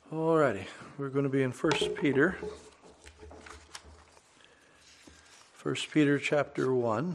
Alrighty, we're going to be in 1 Peter. 1 Peter chapter 1.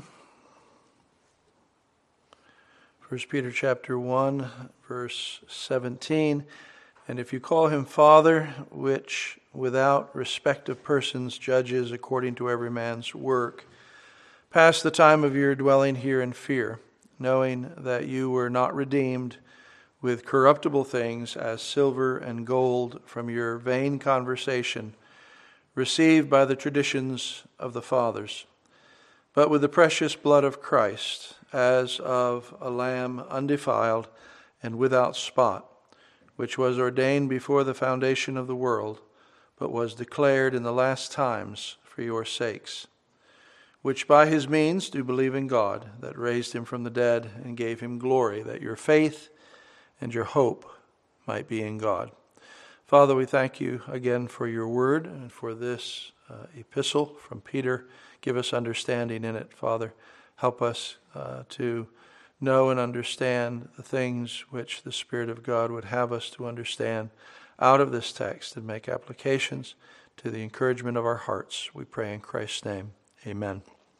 1 Peter chapter 1, verse 17. And if you call him Father, which without respect of persons judges according to every man's work, pass the time of your dwelling here in fear, knowing that you were not redeemed with corruptible things as silver and gold from your vain conversation, received by the traditions of the fathers, but with the precious blood of Christ, as of a lamb undefiled and without spot, which was ordained before the foundation of the world, but was declared in the last times for your sakes, which by his means do believe in God, that raised him from the dead and gave him glory, that your faith and your hope might be in God. Father, we thank you again for your word and for this epistle from Peter. Give us understanding in it, Father. Help us to know and understand the things which the Spirit of God would have us to understand out of this text and make applications to the encouragement of our hearts. We pray in Christ's name. Amen.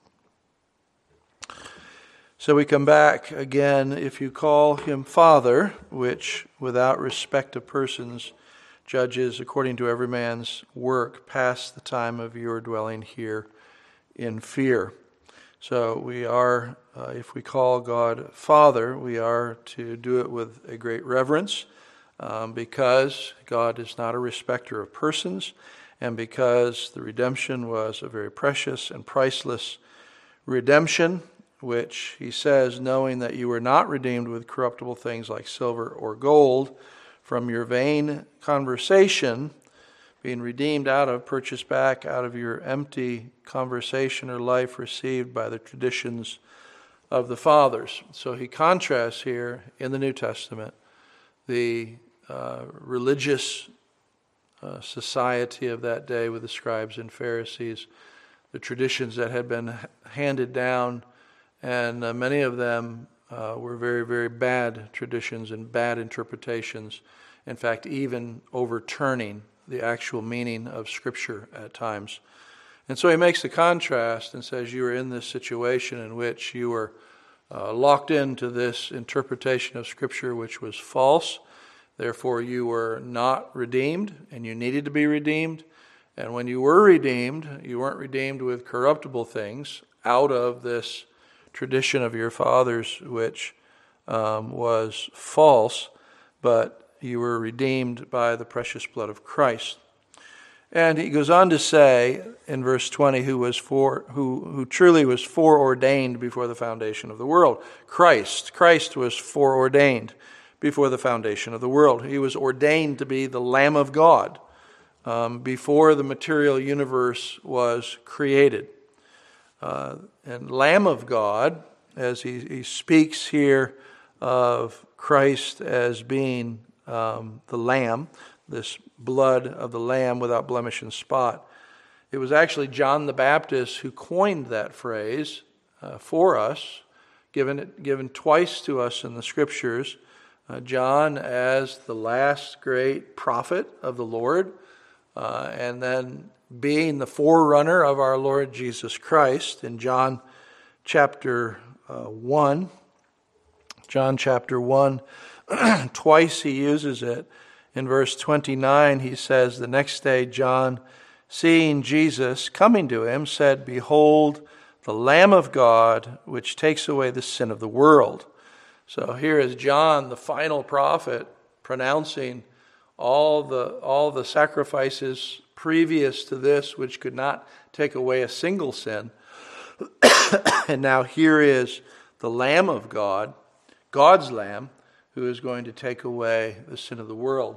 So we come back again. If you call him Father, which without respect of persons judges according to every man's work, pass the time of your dwelling here in fear. So we are, if we call God Father, we are to do it with a great reverence, because God is not a respecter of persons, and because the redemption was a very precious and priceless redemption, which he says, knowing that you were not redeemed with corruptible things like silver or gold from your vain conversation, being redeemed out of, purchased back out of your empty conversation or life received by the traditions of the fathers. So he contrasts here in the New Testament the religious society of that day with the scribes and Pharisees, the traditions that had been handed down, and many of them were very, very bad traditions and bad interpretations. In fact, even overturning the actual meaning of Scripture at times. And so he makes the contrast and says you are in this situation in which you were locked into this interpretation of Scripture which was false. Therefore you were not redeemed, and you needed to be redeemed. And when you were redeemed, you weren't redeemed with corruptible things out of this tradition of your fathers which was false, but you were redeemed by the precious blood of Christ. And he goes on to say in verse 20, who truly was foreordained before the foundation of the world. Christ was foreordained before the foundation of the world. He was ordained to be the Lamb of God before the material universe was created. And Lamb of God, as he speaks here of Christ as being the Lamb, this blood of the Lamb without blemish and spot. It was actually John the Baptist who coined that phrase for us, given twice to us in the Scriptures. John as the last great prophet of the Lord, and then being the forerunner of our Lord Jesus Christ in John chapter 1. John chapter 1, twice he uses it. In verse 29, he says, the next day John, seeing Jesus coming to him, said, "Behold, the Lamb of God, which takes away the sin of the world." So here is John, the final prophet, pronouncing all the sacrifices previous to this, which could not take away a single sin. And now here is the Lamb of God, God's Lamb, who is going to take away the sin of the world.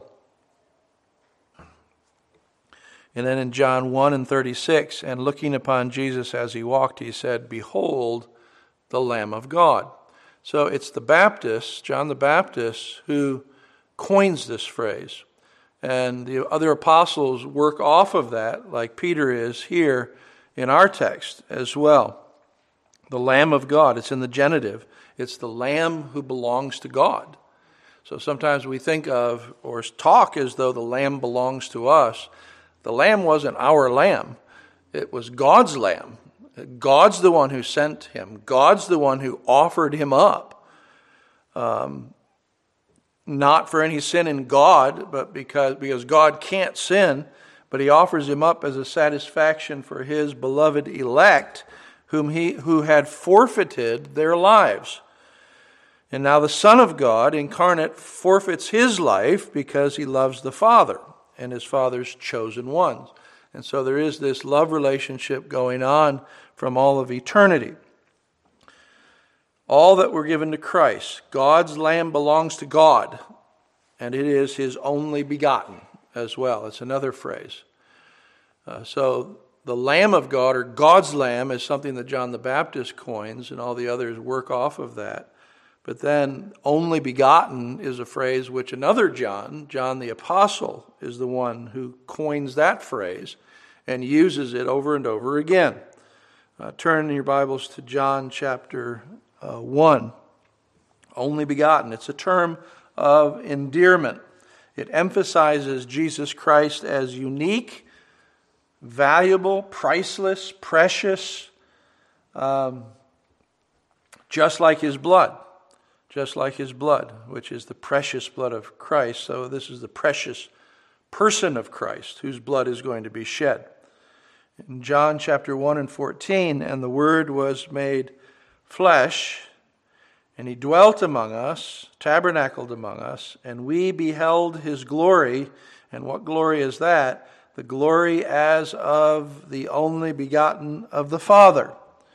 And then in John 1 and 36, and looking upon Jesus as he walked, he said, "Behold, the Lamb of God." So it's the Baptist, John the Baptist, who coins this phrase. And the other apostles work off of that, like Peter is here in our text as well. The Lamb of God, it's in the genitive. It's the Lamb who belongs to God. So sometimes we think of or talk as though the lamb belongs to us. The lamb wasn't our lamb. It was God's lamb. God's the one who sent him. God's the one who offered him up. Not for any sin in God, but because God can't sin, but he offers him up as a satisfaction for his beloved elect, who had forfeited their lives. And now the Son of God, incarnate, forfeits his life because he loves the Father and his Father's chosen ones. And so there is this love relationship going on from all of eternity. All that were given to Christ, God's Lamb belongs to God, and it is his only begotten as well. It's another phrase. So the Lamb of God, or God's Lamb, is something that John the Baptist coins, and all the others work off of that. But then only begotten is a phrase which another John the Apostle, is the one who coins that phrase and uses it over and over again. Turn in your Bibles to John chapter 1. Only begotten. It's a term of endearment. It emphasizes Jesus Christ as unique, valuable, priceless, precious, just like his blood. Just like his blood, which is the precious blood of Christ. So this is the precious person of Christ whose blood is going to be shed. In John chapter 1 and 14, and the Word was made flesh, and he dwelt among us, tabernacled among us, and we beheld his glory. And what glory is that? The glory as of the only begotten of the Father.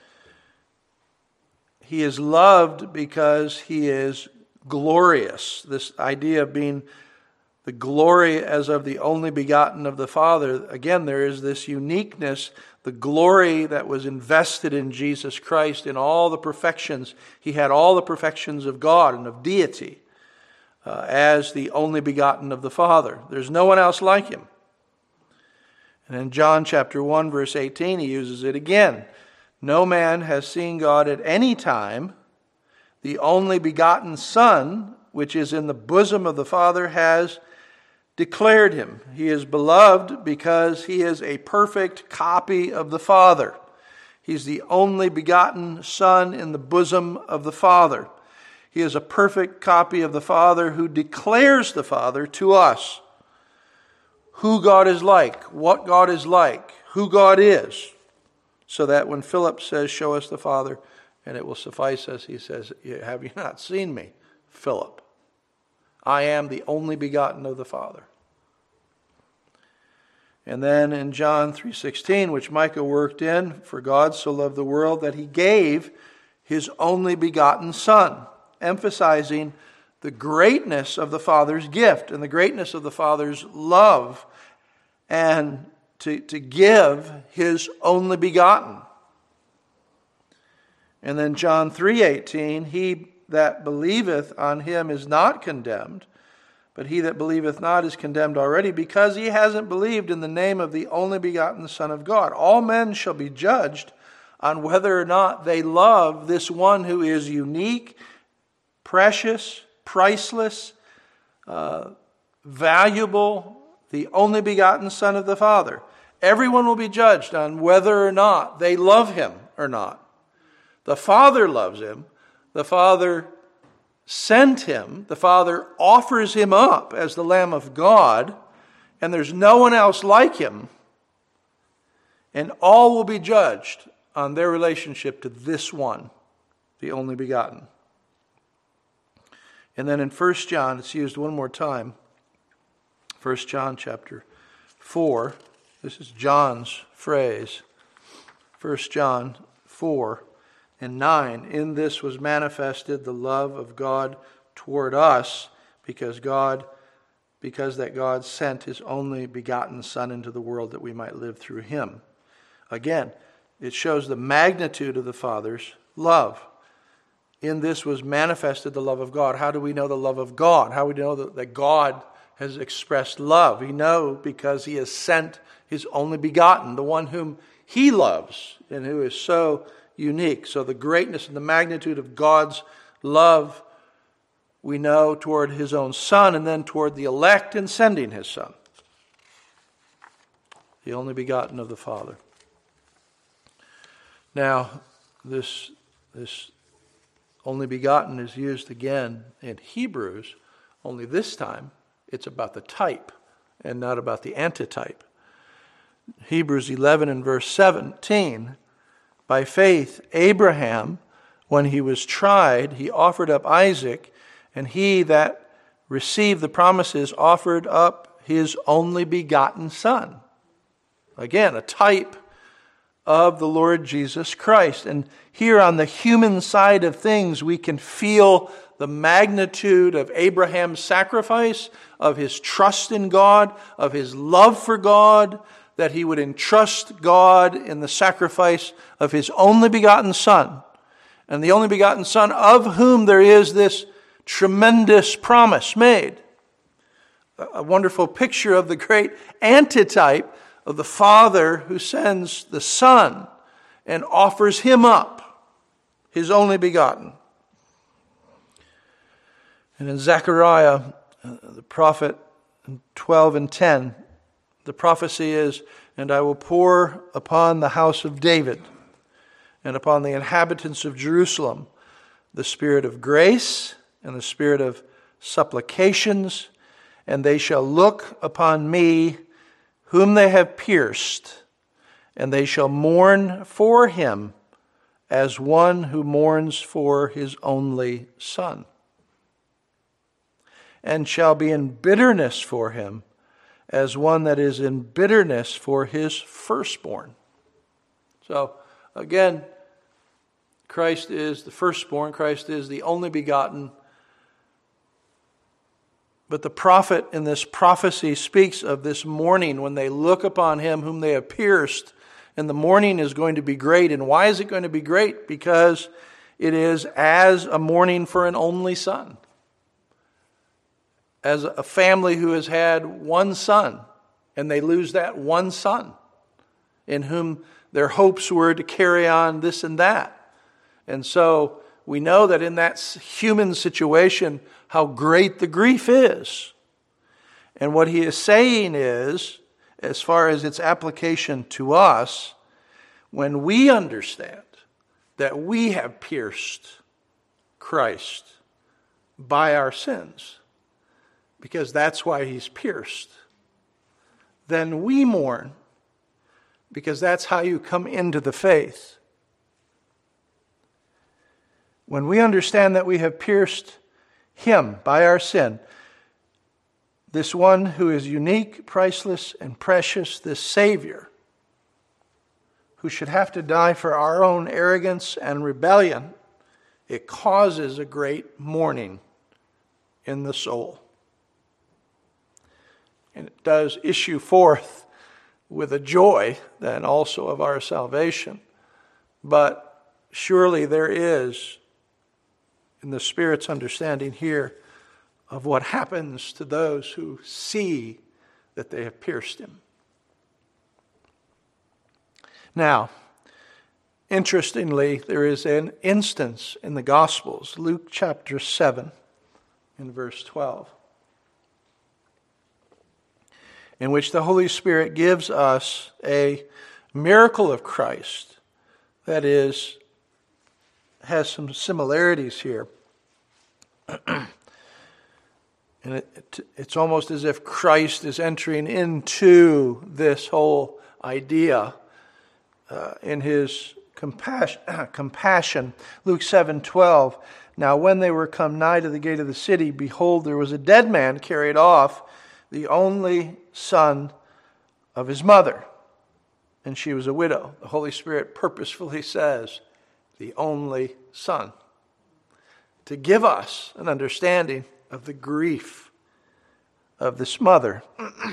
He is loved because he is glorious. This idea of being the glory as of the only begotten of the Father. Again, there is this uniqueness, the glory that was invested in Jesus Christ in all the perfections. He had all the perfections of God and of deity as the only begotten of the Father. There's no one else like him. And in John chapter 1, verse 18, he uses it again. No man has seen God at any time. The only begotten Son, which is in the bosom of the Father, has declared him. He is beloved because he is a perfect copy of the Father. He's the only begotten Son in the bosom of the Father. He is a perfect copy of the Father who declares the Father to us. Who God is like, what God is like, who God is. So that when Philip says, show us the Father, and it will suffice us, he says, have you not seen me, Philip? I am the only begotten of the Father. And then in John 3:16, which Micah worked in, for God so loved the world that he gave his only begotten Son, emphasizing the greatness of the Father's gift and the greatness of the Father's love, and to give his only begotten. And then John 3:18, he that believeth on him is not condemned, but he that believeth not is condemned already, because he hasn't believed in the name of the only begotten Son of God. All men shall be judged on whether or not they love this one who is unique, precious, priceless, valuable, the only begotten Son of the Father. Everyone will be judged on whether or not they love him or not. The Father loves him. The Father sent him. The Father offers him up as the Lamb of God. And there's no one else like him. And all will be judged on their relationship to this one, the only begotten. And then in 1 John, it's used one more time. 1 John chapter 4. This is John's phrase. 1 John 4 and 9. In this was manifested the love of God toward us, because that God sent his only begotten Son into the world that we might live through him. Again, it shows the magnitude of the Father's love. In this was manifested the love of God. How do we know the love of God? How do we know that God has expressed love? We know because he has sent his only begotten, the one whom he loves and who is so unique. So the greatness and the magnitude of God's love we know, toward his own Son, and then toward the elect in sending his Son, the only begotten of the Father. Now, this only begotten is used again in Hebrews, only this time it's about the type and not about the antitype. Hebrews 11 and verse 17, by faith Abraham, when he was tried, he offered up Isaac, and he that received the promises offered up his only begotten Son. Again, a type of the Lord Jesus Christ. And here on the human side of things, we can feel the magnitude of Abraham's sacrifice, of his trust in God, of his love for God, that he would entrust God in the sacrifice of his only begotten Son, and the only begotten Son of whom there is this tremendous promise made. A wonderful picture of the great antitype of the Father who sends the Son and offers him up, his only begotten. And in Zechariah, the prophet, 12 and 10, the prophecy is, "And I will pour upon the house of David and upon the inhabitants of Jerusalem the spirit of grace and the spirit of supplications, and they shall look upon me whom they have pierced, and they shall mourn for him as one who mourns for his only son, and shall be in bitterness for him as one that is in bitterness for his firstborn." So, again, Christ is the firstborn. Christ is the only begotten. But the prophet in this prophecy speaks of this mourning when they look upon him whom they have pierced. And the mourning is going to be great. And why is it going to be great? Because it is as a mourning for an only son. As a family who has had one son, and they lose that one son, in whom their hopes were to carry on this and that. And so we know that in that human situation, how great the grief is. And what he is saying is, as far as its application to us, when we understand that we have pierced Christ by our sins, because that's why he's pierced, then we mourn, because that's how you come into the faith. When we understand that we have pierced him by our sin, this one who is unique, priceless, and precious, this Savior, who should have to die for our own arrogance and rebellion, it causes a great mourning in the soul. And it does issue forth with a joy then also of our salvation. But surely there is, in the Spirit's understanding here, of what happens to those who see that they have pierced him. Now, interestingly, there is an instance in the Gospels, Luke chapter 7, in verse 12, in which the Holy Spirit gives us a miracle of Christ that has some similarities here. And it's almost as if Christ is entering into this whole idea in his compassion. Luke 7:12. Now when they were come nigh to the gate of the city, behold, there was a dead man carried off, the only son of his mother, and she was a widow. The Holy Spirit purposefully says, the only son, to give us an understanding of the grief of this mother.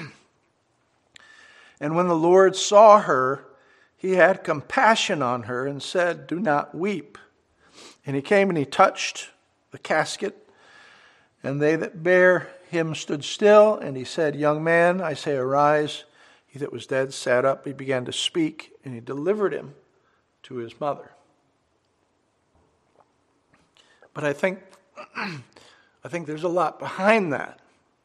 And when the Lord saw her, he had compassion on her and said, "Do not weep." And he came and he touched the casket, and they that bare him stood still, and he said, "Young man, I say, arise." He that was dead sat up, he began to speak, and he delivered him to his mother. But I think I think there's a lot behind that.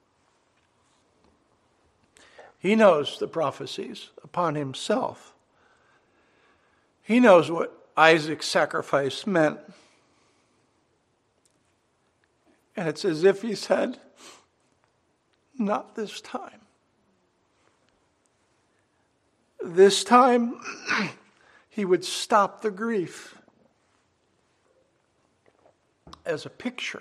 He knows the prophecies upon himself. He knows what Isaac's sacrifice meant. And it's as if he said, not this time. This time, he would stop the grief as a picture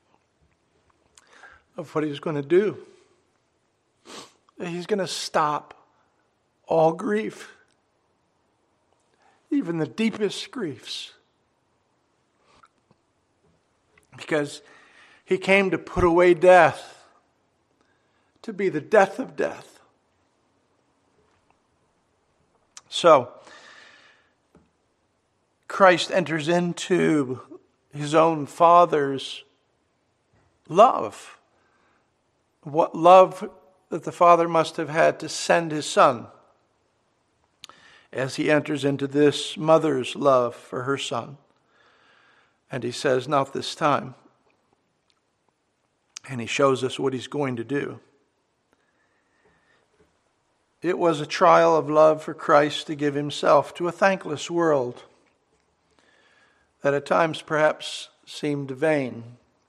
of what he's going to do. He's going to stop all grief, even the deepest griefs, because he came to put away death, to be the death of death. So, Christ enters into his own Father's love. What love that the Father must have had to send his Son, as he enters into this mother's love for her son. And he says, not this time. And he shows us what he's going to do. It was a trial of love for Christ to give himself to a thankless world that at times perhaps seemed vain.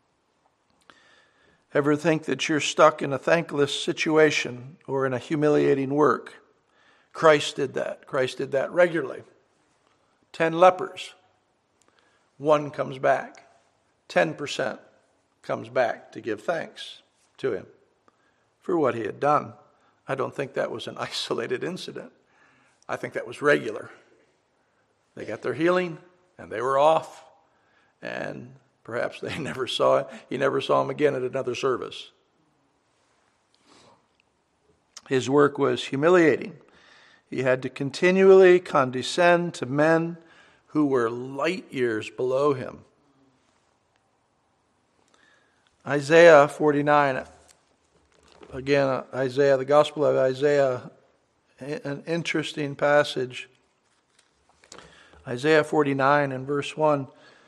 Ever think that you're stuck in a thankless situation or in a humiliating work? Christ did that. Christ did that regularly. 10 lepers. 1 comes back. 10% comes back to give thanks to him for what he had done. I don't think that was an isolated incident. I think that was regular. They got their healing and they were off. And perhaps they never saw it. He never saw him again at another service. His work was humiliating. He had to continually condescend to men who were light years below him. Isaiah 49. Again, Isaiah, the Gospel of Isaiah, an interesting passage. Isaiah 49 and verse 1.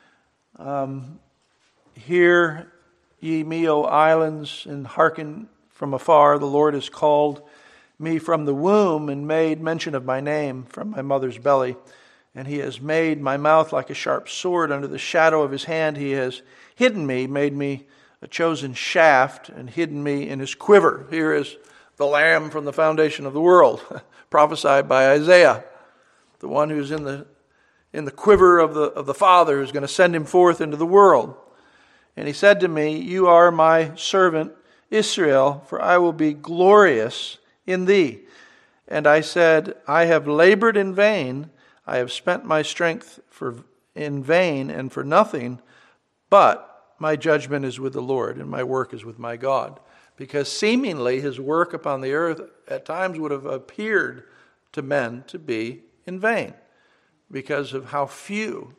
Hear ye me, O islands, and hearken from afar. The Lord has called me from the womb and made mention of my name from my mother's belly. And he has made my mouth like a sharp sword. Under the shadow of his hand he has hidden me, made me a chosen shaft, and hidden me in his quiver. Here is the Lamb from the foundation of the world, prophesied by Isaiah, the one who's in the quiver of the Father, who's going to send him forth into the world. And he said to me, you are my servant Israel, for I will be glorious in thee. And I said, I have labored in vain, I have spent my strength in vain and for nothing, but my judgment is with the Lord, and my work is with my God. Because seemingly his work upon the earth at times would have appeared to men to be in vain, because of how few,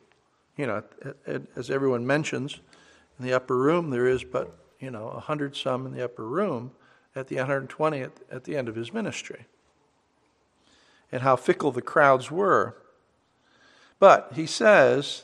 as everyone mentions, in the upper room there is but, 100 some in the upper room at the 120 at the end of his ministry. And how fickle the crowds were. But he says,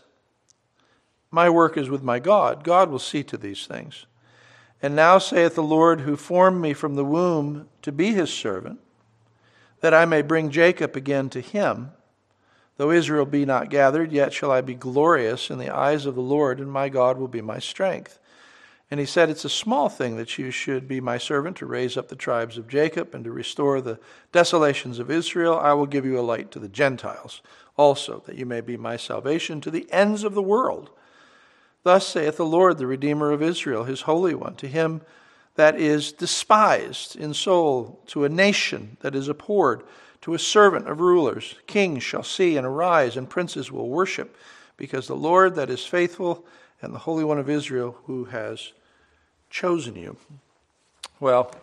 my work is with my God. God will see to these things. And now saith the Lord, who formed me from the womb to be his servant, that I may bring Jacob again to him. Though Israel be not gathered, yet shall I be glorious in the eyes of the Lord, and my God will be my strength. And he said, it's a small thing that you should be my servant to raise up the tribes of Jacob and to restore the desolations of Israel. I will give you a light to the Gentiles also, that you may be my salvation to the ends of the world. Thus saith the Lord, the Redeemer of Israel, his Holy One, to him that is despised in soul, to a nation that is abhorred, to a servant of rulers. Kings shall see and arise, and princes will worship, because the Lord that is faithful and the Holy One of Israel who has chosen you. Well,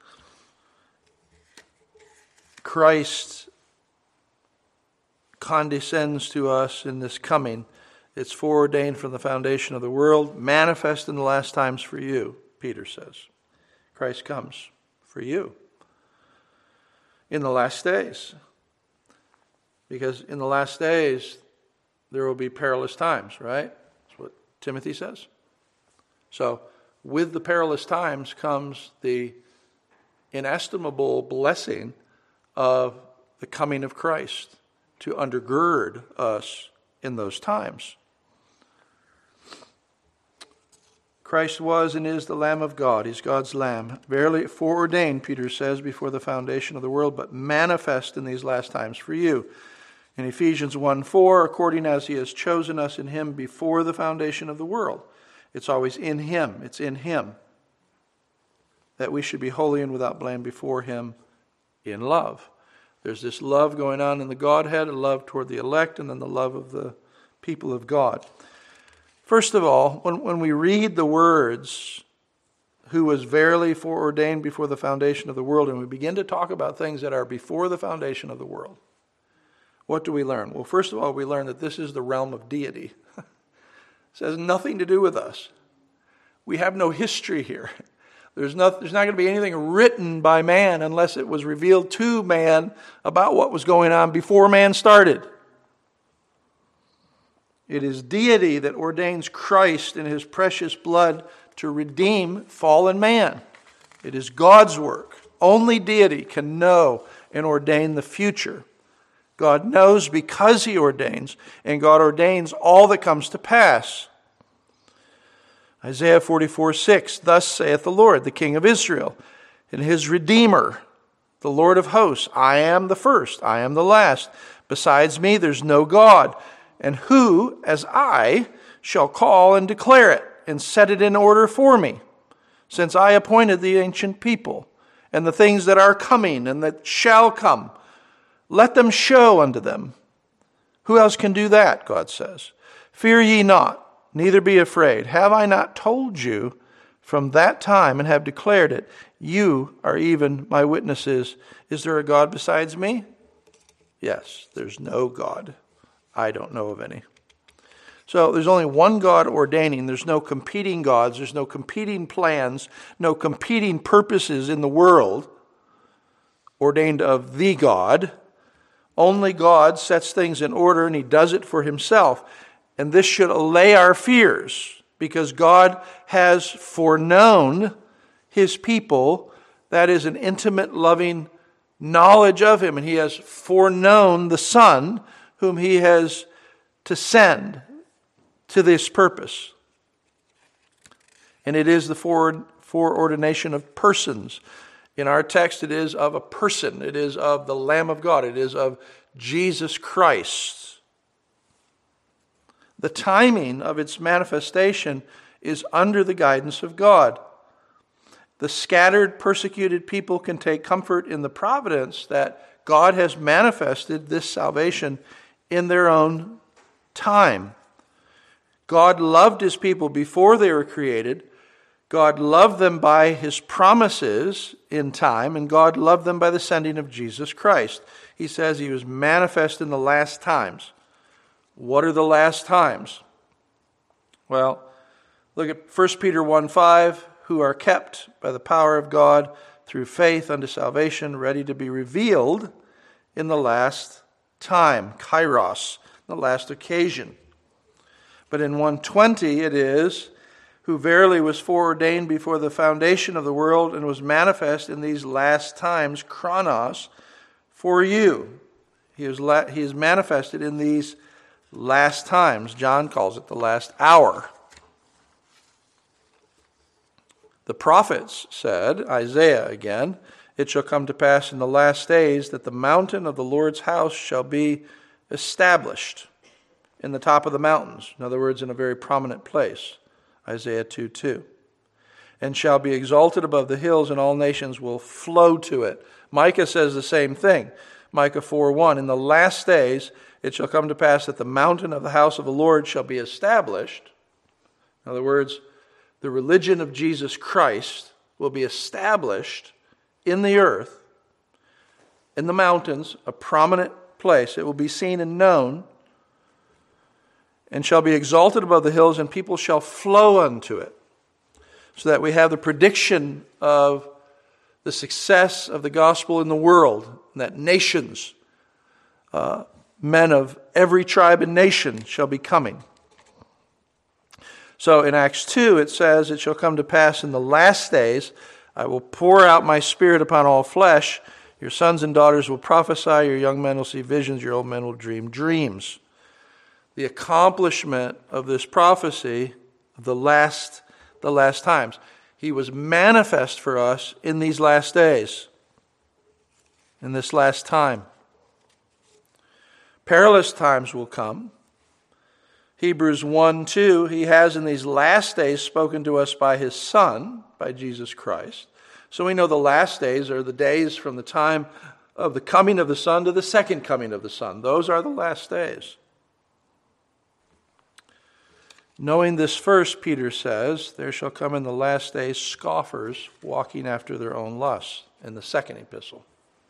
Christ condescends to us in this coming. It's foreordained from the foundation of the world, manifest in the last times for you, Peter says. Christ comes for you in the last days. Because in the last days, there will be perilous times, right? That's what Timothy says. So with the perilous times comes the inestimable blessing of the coming of Christ to undergird us in those times. Christ was and is the Lamb of God. He's God's Lamb. Verily foreordained, Peter says, before the foundation of the world, but manifest in these last times for you. In Ephesians 1:4, according as he has chosen us in him before the foundation of the world. It's always in him. It's in him that we should be holy and without blame before him in love. There's this love going on in the Godhead, a love toward the elect, and then the love of the people of God. First of all, when we read the words, who was verily foreordained before the foundation of the world, and we begin to talk about things that are before the foundation of the world, what do we learn? Well, first of all, we learn that this is the realm of deity. This has nothing to do with us. We have no history here. There's not going to be anything written by man unless it was revealed to man about what was going on before man started. It is deity that ordains Christ in his precious blood to redeem fallen man. It is God's work. Only deity can know and ordain the future. God knows because he ordains, and God ordains all that comes to pass. Isaiah 44:6, thus saith the Lord, the King of Israel, and his Redeemer, the Lord of hosts, I am the first, I am the last. Besides me there's no God. And who, as I, shall call and declare it, and set it in order for me, since I appointed the ancient people, and the things that are coming, and that shall come. Let them show unto them. Who else can do that, God says? Fear ye not, neither be afraid. Have I not told you from that time, and have declared it? You are even my witnesses. Is there a God besides me? Yes, there's no God. I don't know of any. So there's only one God ordaining. There's no competing gods. There's no competing plans, no competing purposes in the world ordained of the God. Only God sets things in order, and he does it for himself. And this should allay our fears, because God has foreknown his people. That is an intimate, loving knowledge of him. And he has foreknown the Son, whom he has to send to this purpose. And it is the foreordination of persons. In our text, it is of a person. It is of the Lamb of God. It is of Jesus Christ. The timing of its manifestation is under the guidance of God. The scattered, persecuted people can take comfort in the providence that God has manifested this salvation in their own time. God loved his people before they were created. God loved them by his promises in time, and God loved them by the sending of Jesus Christ. He says he was manifest in the last times. What are the last times? Well, look at 1 Peter 1:5, who are kept by the power of God through faith unto salvation, ready to be revealed in the last time, kairos, the last occasion. But in 1:20 it is, who verily was foreordained before the foundation of the world and was manifest in these last times, chronos, for you. He is manifested in these last times. John calls it the last hour. The prophets said, Isaiah again, it shall come to pass in the last days that the mountain of the Lord's house shall be established in the top of the mountains. In other words, in a very prominent place. Isaiah 2:2. And shall be exalted above the hills, and all nations will flow to it. Micah says the same thing. Micah 4:1. In the last days it shall come to pass that the mountain of the house of the Lord shall be established. In other words, the religion of Jesus Christ will be established in the earth, in the mountains, a prominent place. It will be seen and known, and shall be exalted above the hills, and people shall flow unto it. So that we have the prediction of the success of the gospel in the world, that nations, men of every tribe and nation shall be coming. So in Acts 2 it says, "It shall come to pass in the last days, I will pour out my Spirit upon all flesh. Your sons and daughters will prophesy, your young men will see visions, your old men will dream dreams." The accomplishment of this prophecy of the last times. He was manifest for us in these last days, in this last time. Perilous times will come. Hebrews 1:2, He has in these last days spoken to us by His Son, by Jesus Christ. So we know the last days are the days from the time of the coming of the Son to the second coming of the Son. Those are the last days. Knowing this first, Peter says, there shall come in the last days scoffers walking after their own lusts, in the second epistle.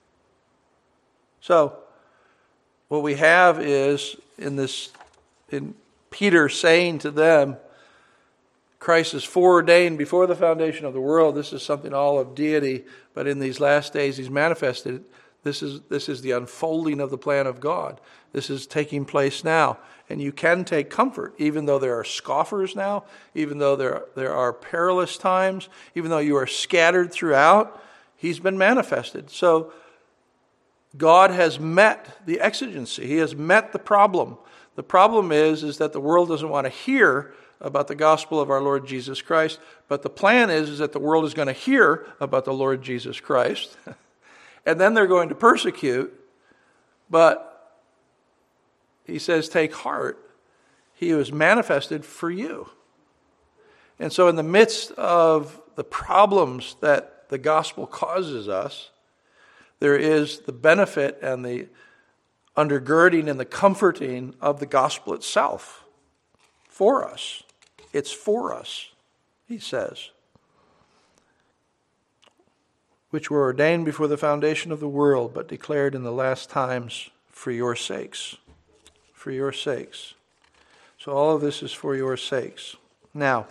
So, what we have is in Peter saying to them, Christ is foreordained before the foundation of the world. This is something all of deity, but in these last days He's manifested. This is the unfolding of the plan of God. This is taking place now. And you can take comfort, even though there are scoffers now, even though there are perilous times, even though you are scattered throughout, He's been manifested. So God has met the exigency. He has met the problem. The problem is that the world doesn't want to hear about the gospel of our Lord Jesus Christ, but the plan is that the world is going to hear about the Lord Jesus Christ, and then they're going to persecute, but He says, take heart. He was manifested for you. And so in the midst of the problems that the gospel causes us, there is the benefit and the undergirding and the comforting of the gospel itself for us. It's for us, he says, which were ordained before the foundation of the world, but declared in the last times for your sakes. For your sakes. So all of this is for your sakes. Now,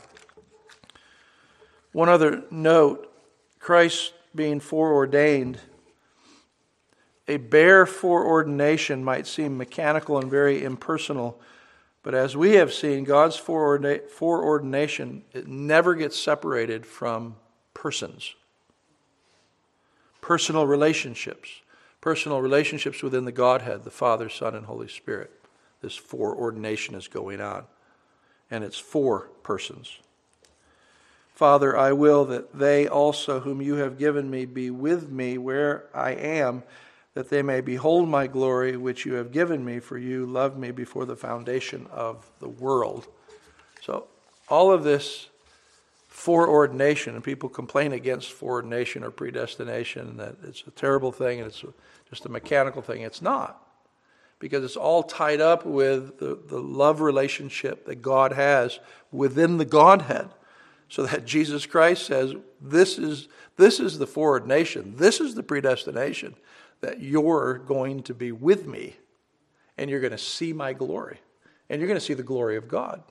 one other note, Christ being foreordained, a bare foreordination might seem mechanical and very impersonal, but as we have seen, God's foreordination, it never gets separated from persons. Personal relationships within the Godhead, the Father, Son, and Holy Spirit. This foreordination is going on, and it's for persons. Father, I will that they also whom you have given me be with me where I am, that they may behold my glory which you have given me, for you loved me before the foundation of the world. So all of this foreordination, and people complain against foreordination or predestination, that it's a terrible thing and it's just a mechanical thing. It's not. Because it's all tied up with the love relationship that God has within the Godhead. So that Jesus Christ says, this is the foreordination, this is the predestination, that you're going to be with me, and you're going to see my glory, and you're going to see the glory of God.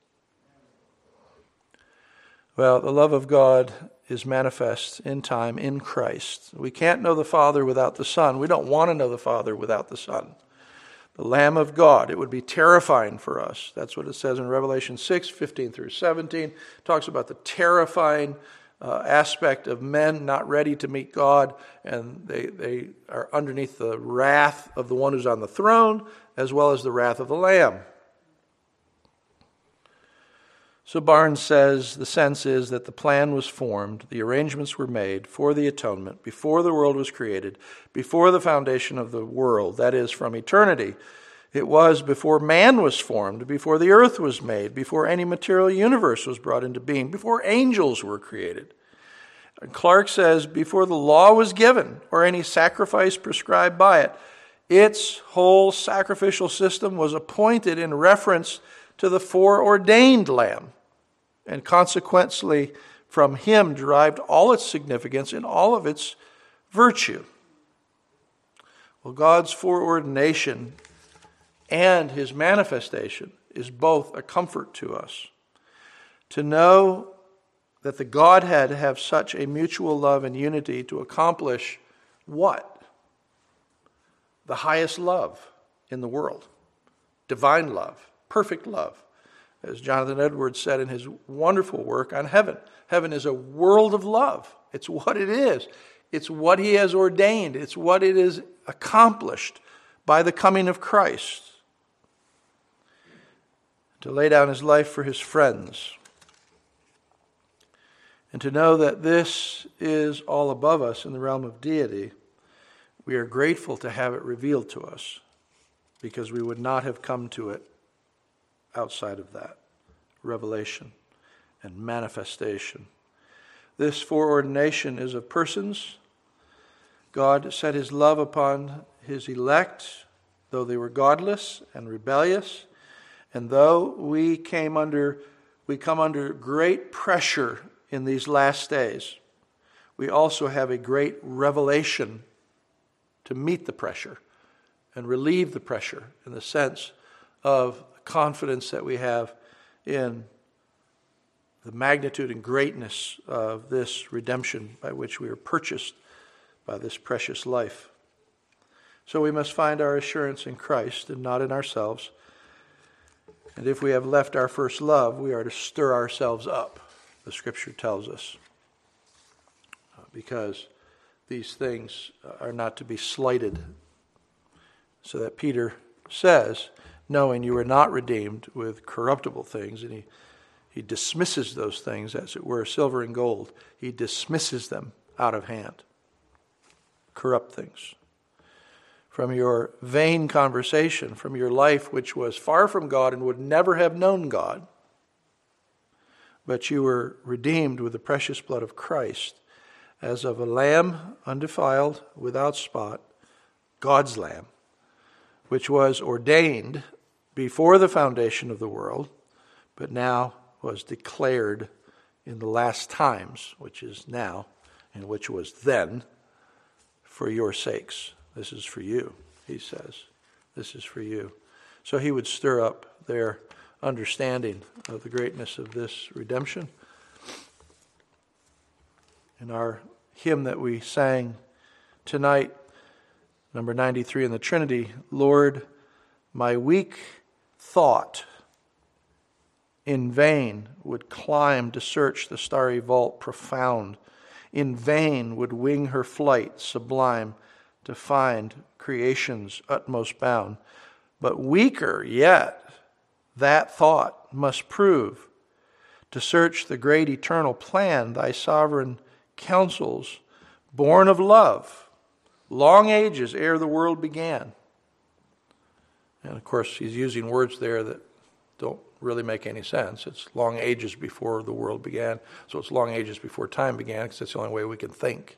Well, the love of God is manifest in time in Christ. We can't know the Father without the Son. We don't want to know the Father without the Son. The Lamb of God. It would be terrifying for us. That's what it says in Revelation 6, 15 through 17. It talks about the terrifying aspect of men not ready to meet God, and they are underneath the wrath of the one who's on the throne, as well as the wrath of the Lamb. So Barnes says the sense is that the plan was formed, the arrangements were made for the atonement before the world was created, before the foundation of the world, that is, from eternity. It was before man was formed, before the earth was made, before any material universe was brought into being, before angels were created. And Clark says before the law was given or any sacrifice prescribed by it, its whole sacrificial system was appointed in reference to the foreordained Lamb, and consequently from him derived all its significance and all of its virtue. Well, God's foreordination and his manifestation is both a comfort to us. To know that the Godhead have such a mutual love and unity to accomplish what? The highest love in the world. Divine love. Perfect love. as Jonathan Edwards said in his wonderful work on heaven. Heaven is a world of love. It's what it is. It's what he has ordained. It's what it is accomplished by the coming of Christ. To lay down his life for his friends. And to know that this is all above us in the realm of deity, we are grateful to have it revealed to us, because we would not have come to it outside of that revelation and manifestation. This foreordination is of persons. God set his love upon his elect, though they were godless and rebellious, and though we come under great pressure in these last days, we also have a great revelation to meet the pressure and relieve the pressure in the sense of confidence that we have in the magnitude and greatness of this redemption by which we are purchased by this precious life. So we must find our assurance in Christ and not in ourselves. And if we have left our first love, we are to stir ourselves up, the Scripture tells us, because these things are not to be slighted. So that Peter says, knowing you are not redeemed with corruptible things, and he dismisses those things, as it were, silver and gold. He dismisses them out of hand. Corrupt things. From your vain conversation, from your life which was far from God and would never have known God, but you were redeemed with the precious blood of Christ, as of a lamb undefiled, without spot, God's lamb, which was ordained before the foundation of the world, but now was declared in the last times, which is now, and which was then, for your sakes. This is for you, he says. This is for you. So he would stir up their understanding of the greatness of this redemption. In our hymn that we sang tonight, number 93 in the Trinity, Lord, my weak thought in vain would climb to search the starry vault profound, in vain would wing her flight sublime to find creation's utmost bound. But weaker yet that thought must prove, to search the great eternal plan, thy sovereign counsels, born of love, long ages ere the world began. And of course, he's using words there that don't really make any sense. It's long ages before the world began, so it's long ages before time began, because that's the only way we can think.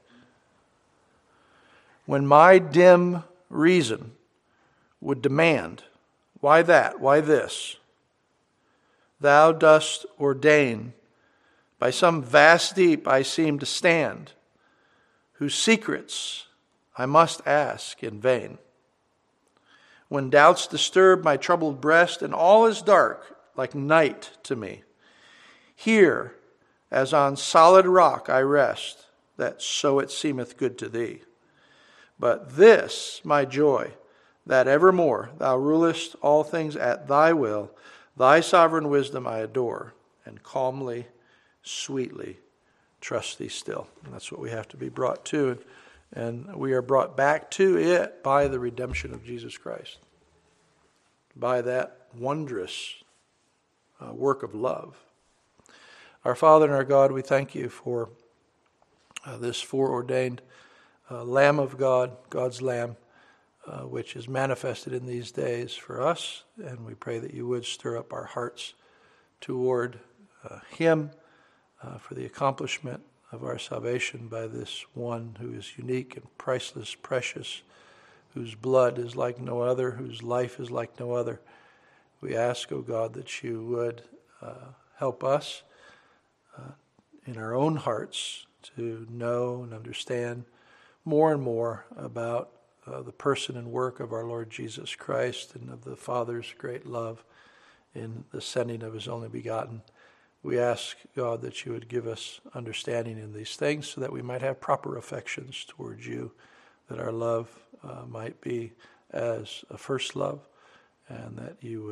When my dim reason would demand, why that, why this? Thou dost ordain, by some vast deep I seem to stand, whose secrets I must ask in vain. When doubts disturb my troubled breast, and all is dark like night to me, here, as on solid rock I rest, that so it seemeth good to thee. But this, my joy, that evermore thou rulest all things at thy will, thy sovereign wisdom I adore, and calmly, sweetly trust thee still. And that's what we have to be brought to. And we are brought back to it by the redemption of Jesus Christ. By that wondrous work of love. Our Father and our God, we thank you for this foreordained Lamb of God, God's Lamb, which is manifested in these days for us. And we pray that you would stir up our hearts toward him for the accomplishment of our salvation by this one who is unique and priceless, precious, whose blood is like no other, whose life is like no other. We ask, O God, that you would help us in our own hearts to know and understand more and more about the person and work of our Lord Jesus Christ and of the Father's great love in the sending of his only begotten. We ask, God, that you would give us understanding in these things so that we might have proper affections towards you, that our love might be as a first love, and that you would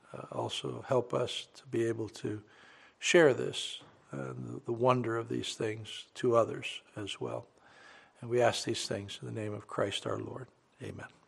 also help us to be able to share this, the wonder of these things, to others as well. And we ask these things in the name of Christ our Lord. Amen.